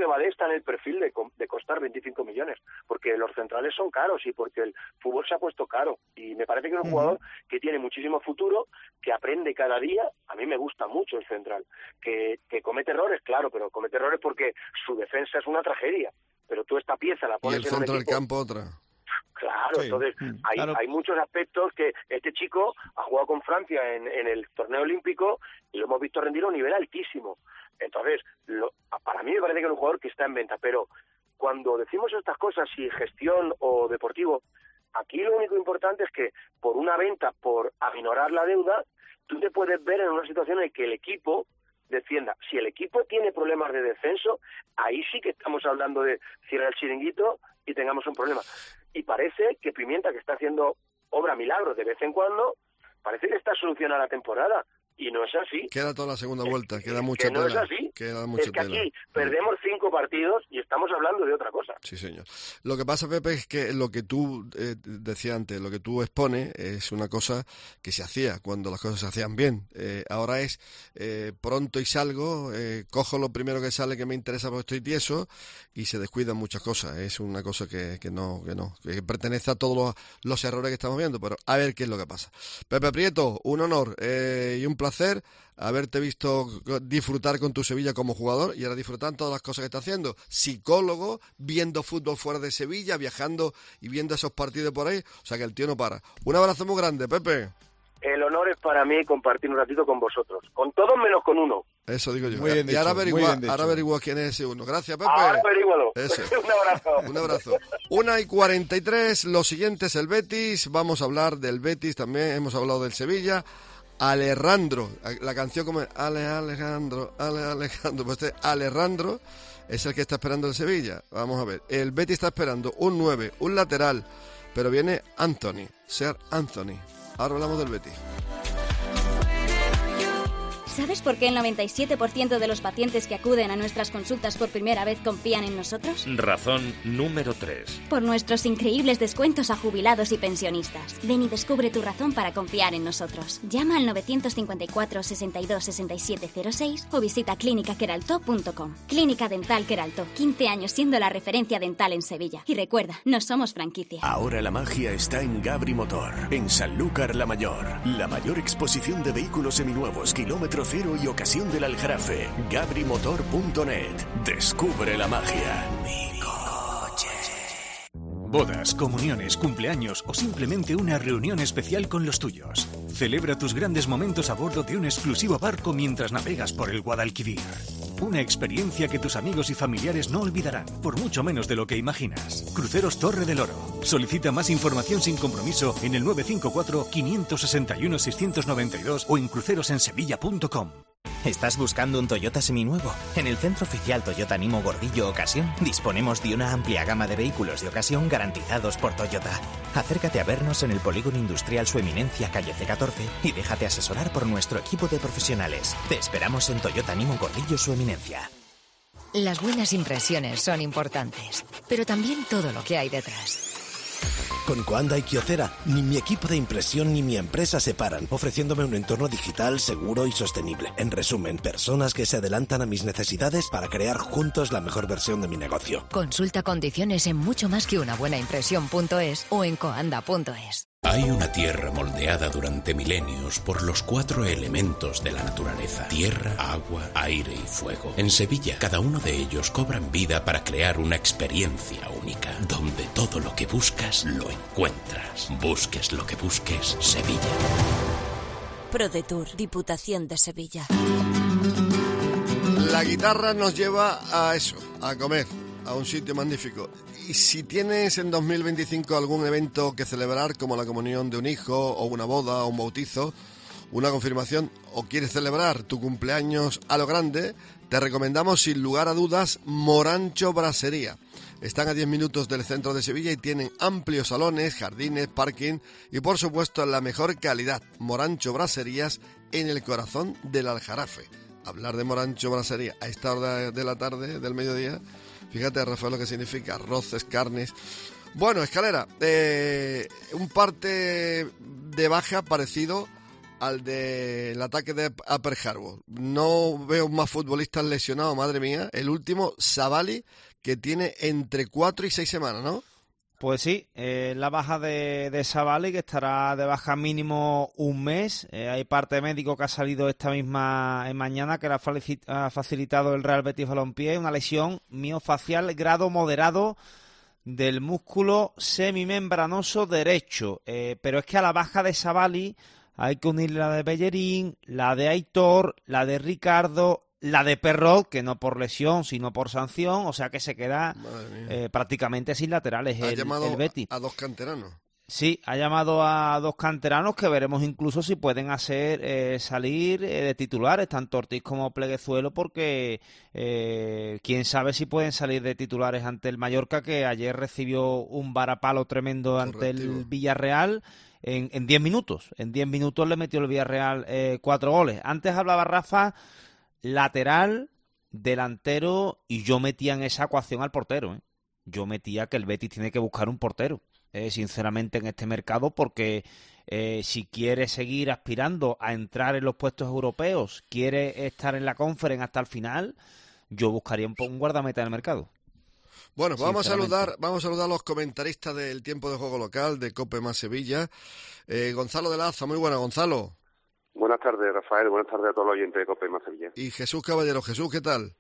que Badé está en el perfil de costar 25 millones, porque los centrales son caros y porque el fútbol se ha puesto caro. Y me parece que es un jugador que tiene muchísimo futuro, que aprende cada día. A mí me gusta mucho el central, que comete errores, claro, pero comete errores porque su defensa es una tragedia. Pero tú esta pieza la pones y el en un centro del equipo... campo otra. Claro, Sí. entonces hay muchos aspectos que este chico ha jugado con Francia en el torneo olímpico y lo hemos visto rendir a un nivel altísimo. Entonces, para mí me parece que es un jugador que está en venta, pero cuando decimos estas cosas, si gestión o deportivo, aquí lo único importante es que por una venta, por aminorar la deuda, tú te puedes ver en una situación en la que el equipo descienda. Si el equipo tiene problemas de descenso, ahí sí que estamos hablando de cierrar el chiringuito y tengamos un problema. Y parece que Pimienta, que está haciendo obra milagros de vez en cuando, parece que está solucionada la temporada. Y no es así. Queda toda la segunda vuelta, queda mucha no tela. Es así. Queda mucha es que tela. aquí perdemos 5 partidos y estamos hablando de otra cosa. Sí, señor. Lo que pasa, Pepe, es que lo que tú decías antes, lo que tú expones es una cosa que se hacía cuando las cosas se hacían bien. Ahora es pronto y salgo, cojo lo primero que sale que me interesa porque estoy tieso y se descuidan muchas cosas. Es una cosa que pertenece a todos los errores que estamos viendo, pero a ver qué es lo que pasa. Pepe Prieto, un honor y un placer haberte visto disfrutar con tu Sevilla como jugador y ahora disfrutar todas las cosas que está haciendo. Psicólogo, viendo fútbol fuera de Sevilla, viajando y viendo esos partidos por ahí. O sea que el tío no para. Un abrazo muy grande, Pepe. El honor es para mí compartir un ratito con vosotros. Con todos menos con uno. Eso digo yo. Muy bien y ahora dicho, averigua quién es ese uno. Gracias, Pepe. Ahora averígualo. Eso. Un abrazo. Un abrazo. 1:43, lo siguiente es el Betis. Vamos a hablar del Betis también. Hemos hablado del Sevilla. Alejandro, la canción como Alejandro, pues este Alejandro es el que está esperando el Sevilla. Vamos a ver, el Betis está esperando un 9, un lateral, pero viene Sir Anthony. Ahora hablamos del Betis. ¿Sabes por qué el 97% de los pacientes que acuden a nuestras consultas por primera vez confían en nosotros? Razón número 3. Por nuestros increíbles descuentos a jubilados y pensionistas. Ven y descubre tu razón para confiar en nosotros. Llama al 954 62 67 06 o visita clinicaqueraltó.com. Clínica Dental Queraltó, 15 años siendo la referencia dental en Sevilla. Y recuerda, no somos franquicia. Ahora la magia está en Gabri Motor, en Sanlúcar la Mayor. La mayor exposición de vehículos seminuevos, kilómetro cero y ocasión del Aljarafe. GabriMotor.net. Descubre la magia. Mi coche. Bodas, comuniones, cumpleaños o simplemente una reunión especial con los tuyos. Celebra tus grandes momentos a bordo de un exclusivo barco mientras navegas por el Guadalquivir. Una experiencia que tus amigos y familiares no olvidarán, por mucho menos de lo que imaginas. Cruceros Torre del Oro. Solicita más información sin compromiso en el 954-561-692 o en crucerosensevilla.com. ¿Estás buscando un Toyota seminuevo? En el Centro Oficial Toyota Nimo Gordillo Ocasión disponemos de una amplia gama de vehículos de ocasión garantizados por Toyota. Acércate a vernos en el Polígono Industrial Su Eminencia, calle C14 y déjate asesorar por nuestro equipo de profesionales. Te esperamos en Toyota Nimo Gordillo Su Eminencia. Las buenas impresiones son importantes, pero también todo lo que hay detrás. Con Coanda y Kyocera, ni mi equipo de impresión ni mi empresa se paran, ofreciéndome un entorno digital seguro y sostenible. En resumen, personas que se adelantan a mis necesidades para crear juntos la mejor versión de mi negocio. Consulta condiciones en mucho más que una buena impresión.es o en coanda.es. Hay una tierra moldeada durante milenios por los 4 elementos de la naturaleza: tierra, agua, aire y fuego. En Sevilla, cada uno de ellos cobran vida para crear una experiencia única, donde todo lo que buscas lo encuentras. Busques lo que busques, Sevilla. ProDetour, Diputación de Sevilla. La guitarra nos lleva a eso, a comer, a un sitio magnífico. Y si tienes en 2025 algún evento que celebrar, como la comunión de un hijo, o una boda, o un bautizo, una confirmación, o quieres celebrar tu cumpleaños a lo grande, te recomendamos sin lugar a dudas Morancho Brasería. Están a 10 minutos del centro de Sevilla y tienen amplios salones, jardines, parking y por supuesto la mejor calidad. Morancho Braserías en el corazón del Aljarafe. Hablar de Morancho Brasería a esta hora de la tarde, del mediodía, fíjate, Rafael, lo que significa: arroces, carnes. Bueno, Escalera, un parte de baja parecido al del ataque de Upper Harbour. No veo más futbolistas lesionados, madre mía. El último, Savali, que tiene entre 4 y 6 semanas, ¿no? Pues sí, la baja de Savali, que estará de baja mínimo un mes. Hay parte médico que ha salido esta misma mañana que le ha facilitado el Real Betis Balompié una lesión miofacial grado moderado del músculo semimembranoso derecho. Pero es que a la baja de Savali hay que unir la de Bellerín, la de Aitor, la de Ricardo, la de Perrot, que no por lesión, sino por sanción, o sea que se queda prácticamente sin laterales el Betis. A 2 canteranos. Sí, ha llamado a 2 canteranos que veremos incluso si pueden hacer salir de titulares, tanto Ortiz como Pleguezuelo, porque quién sabe si pueden salir de titulares ante el Mallorca, que ayer recibió un varapalo tremendo ante el Villarreal en 10 minutos. En 10 minutos le metió el Villarreal 4 goles. Antes hablaba Rafa, lateral, delantero, y yo metía en esa ecuación al portero. Yo metía que el Betis tiene que buscar un portero, sinceramente, en este mercado, porque si quiere seguir aspirando a entrar en los puestos europeos, quiere estar en la Conference hasta el final, yo buscaría un guardameta en el mercado. Bueno, pues vamos a saludar a los comentaristas del tiempo de juego local de COPE más Sevilla. Gonzalo de Laza, muy buena, Gonzalo. Buenas tardes, Rafael. Buenas tardes a todos los oyentes de COPE más Sevilla. Y Jesús Caballero. Jesús, ¿qué tal?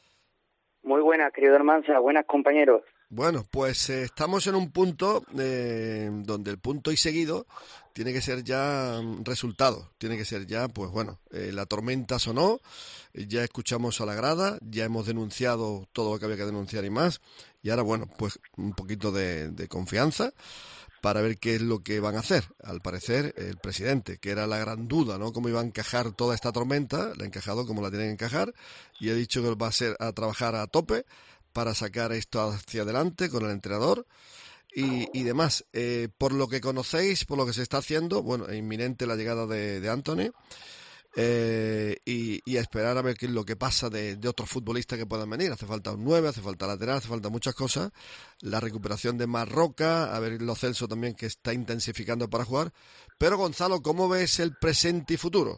Muy buenas, querido Hermanza. Buenas, compañeros. Bueno, pues estamos en un punto donde el punto y seguido tiene que ser ya resultado. Tiene que ser ya, pues bueno, la tormenta sonó, ya escuchamos a la grada, ya hemos denunciado todo lo que había que denunciar y más. Y ahora, bueno, pues un poquito de confianza para ver qué es lo que van a hacer. Al parecer, el presidente, que era la gran duda, ¿no? Cómo iba a encajar toda esta tormenta, la ha encajado como la tiene que encajar, y ha dicho que va a trabajar a tope para sacar esto hacia adelante con el entrenador y demás. Por lo que conocéis, por lo que se está haciendo, bueno, es inminente la llegada de Antony, y a esperar a ver qué es lo que pasa de otros futbolistas que puedan venir. Hace falta un 9, hace falta lateral, hace falta muchas cosas. La recuperación de Marroca, a ver Lo Celso también, que está intensificando para jugar. Pero Gonzalo, ¿cómo ves el presente y futuro?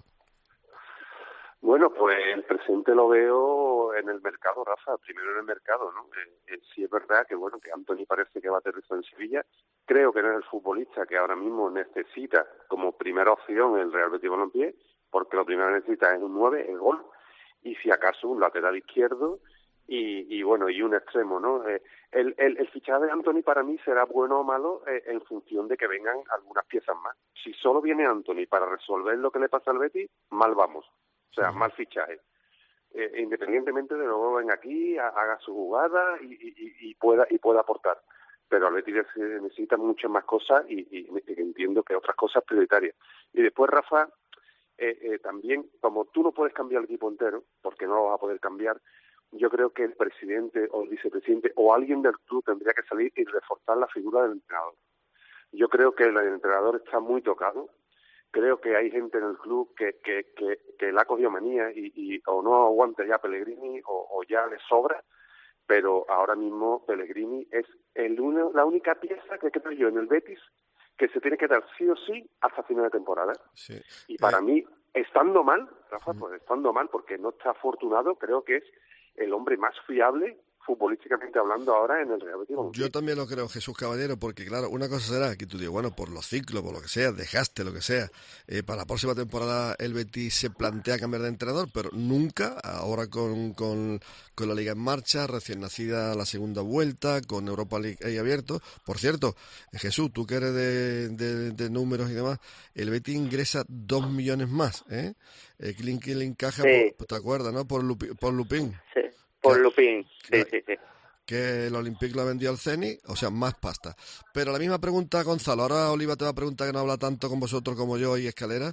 Bueno, pues el presente lo veo en el mercado, Rafa, primero en el mercado, ¿no? Sí es verdad que, bueno, que Antony parece que va a aterrizar en Sevilla. Creo que no es el futbolista que ahora mismo necesita como primera opción el Real Betis Balompié, porque lo primero que necesita es un 9, el gol, y si acaso un lateral izquierdo y bueno, y un extremo, ¿no? El fichaje de Antony para mí será bueno o malo en función de que vengan algunas piezas más. Si solo viene Antony para resolver lo que le pasa al Betis, mal vamos. O sea, mal fichaje. Independientemente de luego venga aquí, haga su jugada y pueda aportar. Pero al Betis necesita muchas más cosas y entiendo que otras cosas prioritarias. Y después, Rafa, también, como tú no puedes cambiar el equipo entero, porque no lo vas a poder cambiar, yo creo que el presidente o el vicepresidente o alguien del club tendría que salir y reforzar la figura del entrenador. Yo creo que el entrenador está muy tocado. Creo que hay gente en el club que le ha cogido manía y o no aguanta ya Pellegrini o ya le sobra, pero ahora mismo Pellegrini es la única pieza que creo yo en el Betis que se tiene que dar sí o sí hasta final de temporada. Sí. Y para mí, estando mal, Rafa, pues estando mal porque no está afortunado, creo que es el hombre más fiable futbolísticamente hablando ahora en el Real Betis. Yo también lo creo, Jesús Caballero, porque claro, una cosa será que tú digas, bueno, por los ciclos, por lo que sea, dejaste lo que sea, para la próxima temporada el Betis se plantea cambiar de entrenador, pero nunca, ahora con la Liga en marcha, recién nacida la segunda vuelta, con Europa League ahí abierto. Por cierto, Jesús, tú que eres de números y demás, el Betis ingresa 2 millones más, Clint que le encaja, sí. ¿Te acuerdas, no? Por Lupín. Sí. Por Lupín, sí. Que el Olympique lo ha vendido al Zenit, o sea, más pasta. Pero la misma pregunta, Gonzalo, ahora Oliva te va a preguntar, que no habla tanto con vosotros como yo y Escalera.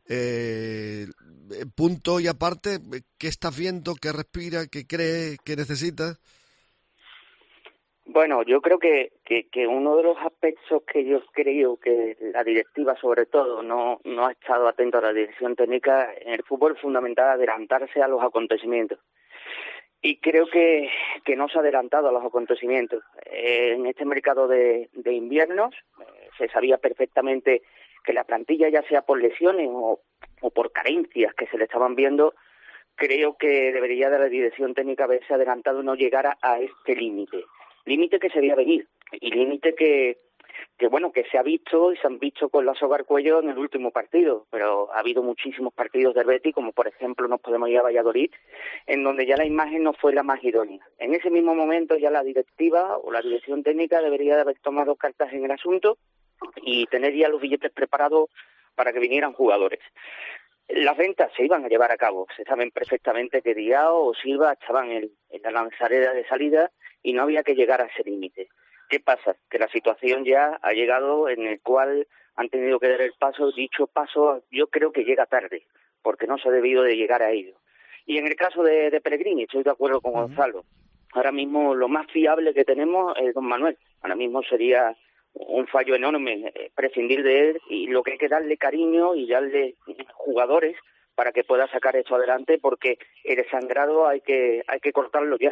Punto y aparte, ¿qué estás viendo, qué respira, qué cree, qué necesita? Bueno, yo creo que uno de los aspectos que yo creo que la directiva, sobre todo, no ha estado atento a la dirección técnica en el fútbol, es fundamental adelantarse a los acontecimientos. Y creo que no se ha adelantado a los acontecimientos. En este mercado de inviernos se sabía perfectamente la plantilla, ya sea por lesiones o por carencias que se le estaban viendo, creo que debería de la dirección técnica haberse adelantado y no llegar a este límite que se veía venir, y límite que se ha visto y se han visto con la soga al cuello en el último partido, pero ha habido muchísimos partidos del Betis, como por ejemplo nos podemos ir a Valladolid, en donde ya la imagen no fue la más idónea. En ese mismo momento ya la directiva o la dirección técnica debería de haber tomado cartas en el asunto y tener ya los billetes preparados para que vinieran jugadores. Las ventas se iban a llevar a cabo, se saben perfectamente que Diao o Silva estaban en la lanzadera de salida y no había que llegar a ese límite. ¿Qué pasa? Que la situación ya ha llegado en el cual han tenido que dar el paso. Dicho paso yo creo que llega tarde, porque no se ha debido de llegar a ello. Y en el caso de Pellegrini, estoy de acuerdo con Gonzalo. Ahora mismo lo más fiable que tenemos es Don Manuel. Ahora mismo sería un fallo enorme prescindir de él, y lo que hay que darle cariño y darle jugadores para que pueda sacar esto adelante, porque el sangrado hay que cortarlo ya.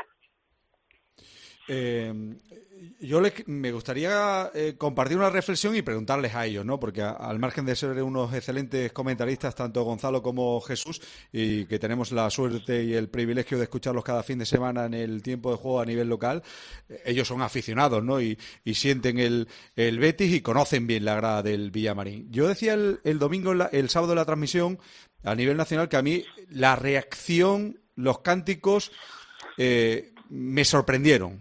Me gustaría compartir una reflexión y preguntarles a ellos, ¿no? Porque al margen de ser unos excelentes comentaristas, tanto Gonzalo como Jesús, y que tenemos la suerte y el privilegio de escucharlos cada fin de semana en el tiempo de juego a nivel local, ellos son aficionados, ¿no? Y sienten el Betis y conocen bien la grada del Villamarín. Yo decía el domingo, el sábado de la transmisión, a nivel nacional, que a mí la reacción, los cánticos, me sorprendieron.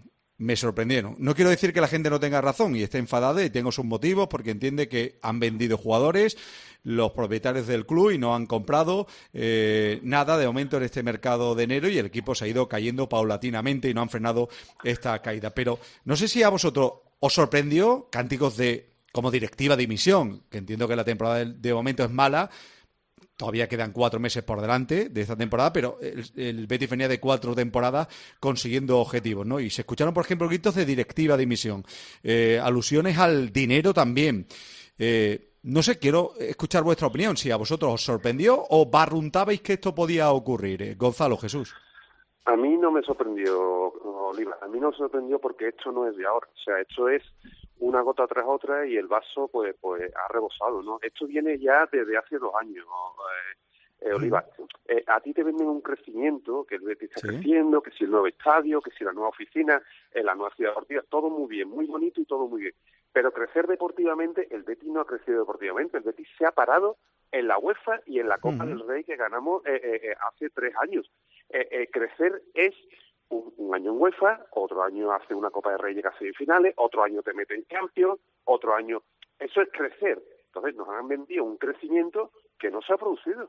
No quiero decir que la gente no tenga razón y esté enfadada y tenga sus motivos, porque entiende que han vendido jugadores los propietarios del club y no han comprado nada de momento en este mercado de enero, y el equipo se ha ido cayendo paulatinamente y no han frenado esta caída. Pero no sé si a vosotros os sorprendió cánticos como directiva de dimisión, que entiendo que la temporada de momento es mala. Todavía quedan 4 meses por delante de esta temporada, pero el Betis venía de 4 temporadas consiguiendo objetivos, ¿no? Y se escucharon, por ejemplo, gritos de directiva de dimisión, alusiones al dinero también. No sé, quiero escuchar vuestra opinión, si a vosotros os sorprendió o barruntabais que esto podía ocurrir. Gonzalo, Jesús. A mí no me sorprendió, Oliva. A mí no me sorprendió porque esto no es de ahora. O sea, esto es una gota tras otra y el vaso pues ha rebosado, ¿no? Esto viene ya desde hace 2 años, Oliva. A ti te venden un crecimiento, que el Betis está creciendo, que si el nuevo estadio, que si la nueva oficina, la nueva ciudad deportiva, todo muy bien, muy bonito y todo muy bien. Pero crecer deportivamente, el Betis no ha crecido deportivamente. El Betis se ha parado en la UEFA y en la Copa del Rey que ganamos hace 3 años. Crecer es un año en UEFA, otro año hace una Copa de Rey, llega a semifinales, otro año te mete en Champions, otro año... Eso es crecer. Entonces nos han vendido un crecimiento que no se ha producido.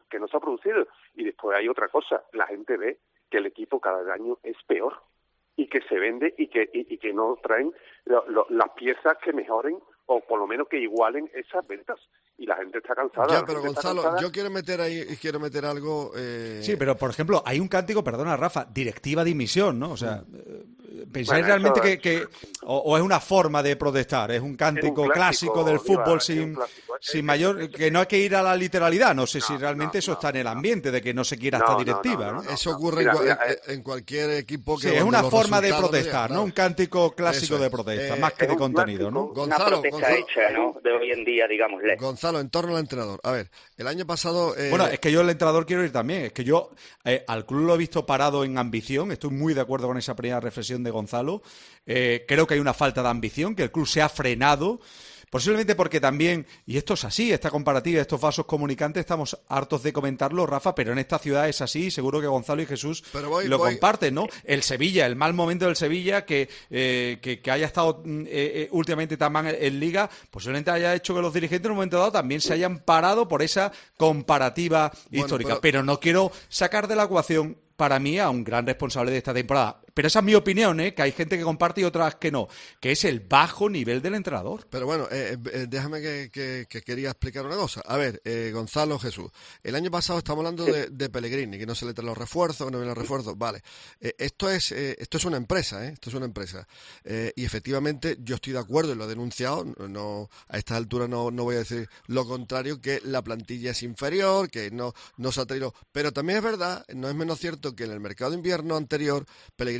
Y después hay otra cosa, la gente ve que el equipo cada año es peor y que se vende y que no traen las piezas que mejoren o por lo menos que igualen esas ventas. Y la gente está cansada. Ya, pero Gonzalo, yo quiero meter algo... Sí, pero por ejemplo, hay un cántico, perdona Rafa, directiva dimisión, ¿no? O sea, ¿pensáis realmente que o es una forma de protestar? Es un cántico clásico del fútbol sin mayor... Que no hay que ir a la literalidad. No sé si realmente eso está en el ambiente, de que no se quiera esta directiva, ¿no? Eso ocurre en cualquier equipo que... Sí, es una forma de protestar, ¿no? Un cántico clásico de protesta, más que de contenido, ¿no? Gonzalo, hecha, ¿no? De hoy en día, digámosle. Gonzalo, en torno al entrenador. A ver, el año pasado... Bueno, es que yo el entrenador quiero ir también. Es que yo al club lo he visto parado en ambición. Estoy muy de acuerdo con esa primera reflexión de Gonzalo. Creo que hay una falta de ambición, que el club se ha frenado. Posiblemente porque también, y esto es así, esta comparativa, estos vasos comunicantes, estamos hartos de comentarlo, Rafa, pero en esta ciudad es así, y seguro que Gonzalo y Jesús lo comparten, ¿no? El Sevilla, el mal momento del Sevilla, que haya estado últimamente tan mal en Liga, posiblemente haya hecho que los dirigentes en un momento dado también se hayan parado por esa comparativa histórica. Pero no quiero sacar de la ecuación, para mí, a un gran responsable de esta temporada. Pero esa es mi opinión, que hay gente que comparte y otras que no, que es el bajo nivel del entrenador. Pero bueno, déjame que quería explicar una cosa. A ver, Gonzalo, Jesús, el año pasado estamos hablando de Pellegrini, que no se le traen los refuerzos, que no vienen los refuerzos. Vale, esto es una empresa, esto es una empresa. Y efectivamente yo estoy de acuerdo y lo he denunciado, no a esta altura no voy a decir lo contrario, que la plantilla es inferior, que no se ha traído. Pero también es verdad, no es menos cierto que en el mercado de invierno anterior, Pellegrini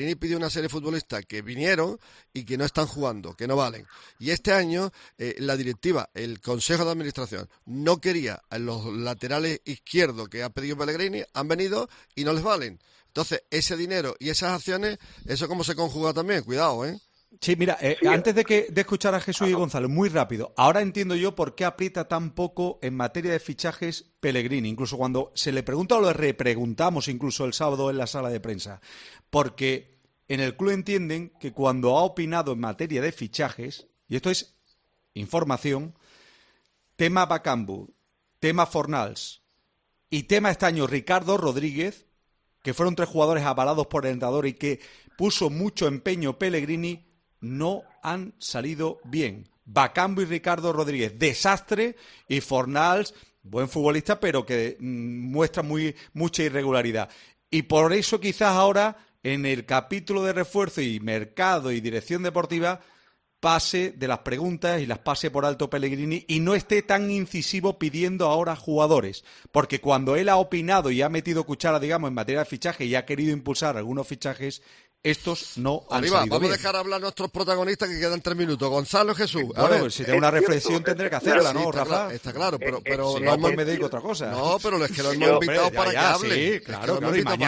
Pellegrini pidió una serie de futbolistas que vinieron y que no están jugando, que no valen. Y este año la directiva, el Consejo de Administración, no quería a los laterales izquierdos que ha pedido Pellegrini, han venido y no les valen. Entonces, ese dinero y esas acciones, ¿eso cómo se conjuga también? Cuidado, ¿eh? Sí, mira, antes de escuchar a Jesús y Gonzalo, muy rápido, ahora entiendo yo por qué aprieta tan poco en materia de fichajes Pellegrini, incluso cuando se le pregunta o le repreguntamos incluso el sábado en la sala de prensa, porque en el club entienden que cuando ha opinado en materia de fichajes, y esto es información, tema Bakambu, tema Fornals y tema este año Ricardo Rodríguez, que fueron 3 jugadores avalados por el entrenador y que puso mucho empeño Pellegrini, no han salido bien. Bakambu y Ricardo Rodríguez, desastre, y Fornals, buen futbolista, pero que muestra mucha irregularidad. Y por eso quizás ahora, en el capítulo de refuerzo y mercado y dirección deportiva, pase de las preguntas y las pase por alto Pellegrini y no esté tan incisivo pidiendo ahora jugadores. Porque cuando él ha opinado y ha metido cuchara, digamos, en materia de fichaje y ha querido impulsar algunos fichajes, estos no han salido vamos bien. A dejar hablar a nuestros protagonistas, que quedan 3 minutos. Gonzalo, Jesús. Bueno, si tengo una reflexión tendré que hacerla, ¿no, Rafa? Está claro, pero sí, no me dedico a otra cosa. No, pero es que lo hemos invitado para que hable. Sí, claro,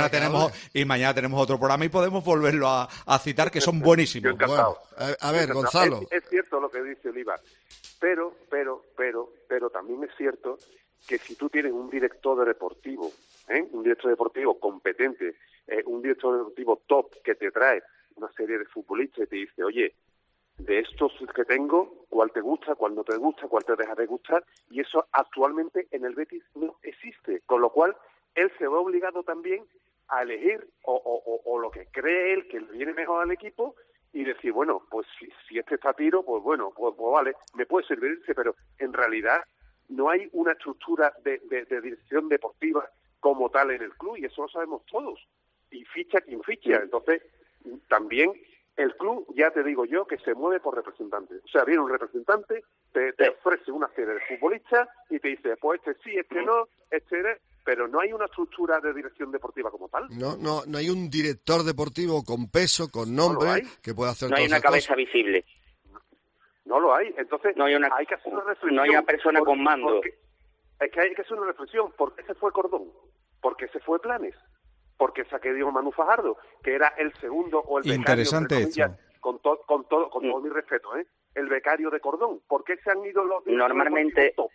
y mañana tenemos otro programa y podemos volverlo a citar, que son buenísimos. Bueno, a ver, Gonzalo. Es cierto lo que dice Oliva, pero también es cierto que si tú tienes un director deportivo, un director deportivo competente, un director deportivo top que te trae una serie de futbolistas y te dice, oye, de estos que tengo, ¿cuál te gusta, cuál no te gusta, cuál te deja de gustar? Y eso actualmente en el Betis no existe, con lo cual él se ve obligado también a elegir o lo que cree él que le viene mejor al equipo y decir, bueno, pues si este está a tiro, pues bueno, pues vale, me puede servirse, pero en realidad no hay una estructura de dirección deportiva como tal en el club, y eso lo sabemos todos, y ficha quien ficha. Entonces, también el club, ya te digo yo, que se mueve por representantes. O sea, viene un representante, te ofrece una serie de futbolistas y te dice, pues este sí, este no, este eres, pero no hay una estructura de dirección deportiva como tal. No hay un director deportivo con peso, con nombre, que pueda hacer todas esas cosas. No hay una cabeza visible. No lo hay. Entonces, hay que hacer una reflexión. No hay una persona con mando. Es que hay que hacer una reflexión. ¿Por qué se fue Cordón? ¿Por qué se fue Planes? ¿Por qué se quedó Manu Fajardo? Que era el segundo o el becario. Interesante esto. Con todo mi respeto, el becario de Cordón. ¿Por qué se han ido los normalmente top?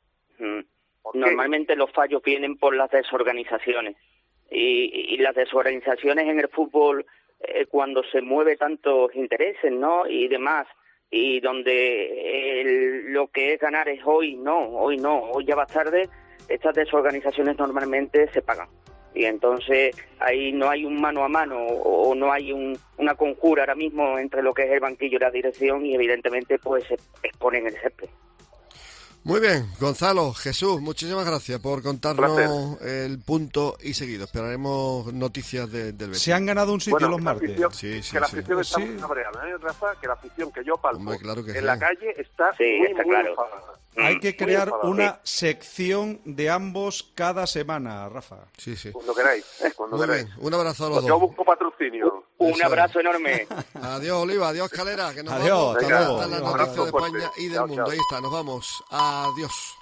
Normalmente los fallos vienen por las desorganizaciones. Y las desorganizaciones en el fútbol, cuando se mueve tantos intereses, ¿no? Y demás, y donde lo que es ganar es hoy ya va tarde, estas desorganizaciones normalmente se pagan. Y entonces ahí no hay un mano a mano o no hay una conjura ahora mismo entre lo que es el banquillo y la dirección, y evidentemente pues se exponen el césped. Muy bien, Gonzalo, Jesús, muchísimas gracias por contarnos el punto y seguido. Esperaremos noticias del Betis. Se han ganado un sitio los martes. La afición está muy cabreada, Rafa, que la afición que yo palpo en la calle está muy claro. enfadada. Hay que crear una sección de ambos cada semana, Rafa. Sí. Cuando queráis. Muy bien, un abrazo a los dos. Yo busco patrocinio. Un abrazo enorme. Adiós, Oliva, adiós, Calera, que nos adiós, vamos. hasta luego. Hasta las noticias de España y del mundo. Ahí está, nos vamos. Adiós.